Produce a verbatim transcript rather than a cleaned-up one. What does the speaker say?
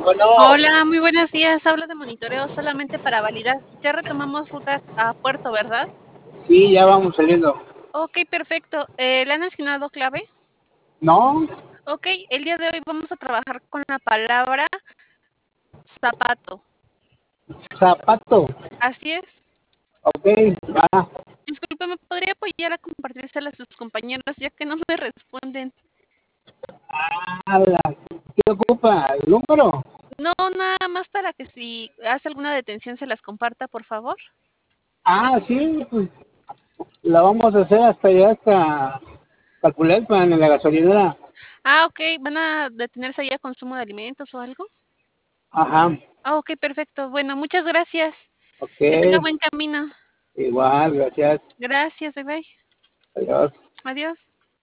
Bueno, Hola, muy buenos días. Hablo de monitoreo solamente para validar. Ya retomamos rutas a puerto, ¿verdad? sí, ya vamos saliendo. Ok, perfecto. Eh, ¿le han asignado clave? ¿No? Ok, el día de hoy vamos a trabajar con la palabra zapato. Zapato. Así es. Ok, va. Disculpe, ¿me podría apoyar a compartírsela a sus compañeros ya que no me responden? Ah, la, ¿qué ocupa? ¿El número? No, nada más para que si hace alguna detención se las comparta, por favor. Ah, sí, pues la vamos a hacer hasta allá, hasta Calpulalpan, en la gasolinera. Ah, ok. ¿Van a detenerse ahí a consumo de alimentos o algo? Ajá, Ah, ok, perfecto. Bueno, muchas gracias. ok. Que tenga buen camino. Igual, gracias. Gracias, bye bye. Adiós. Adiós.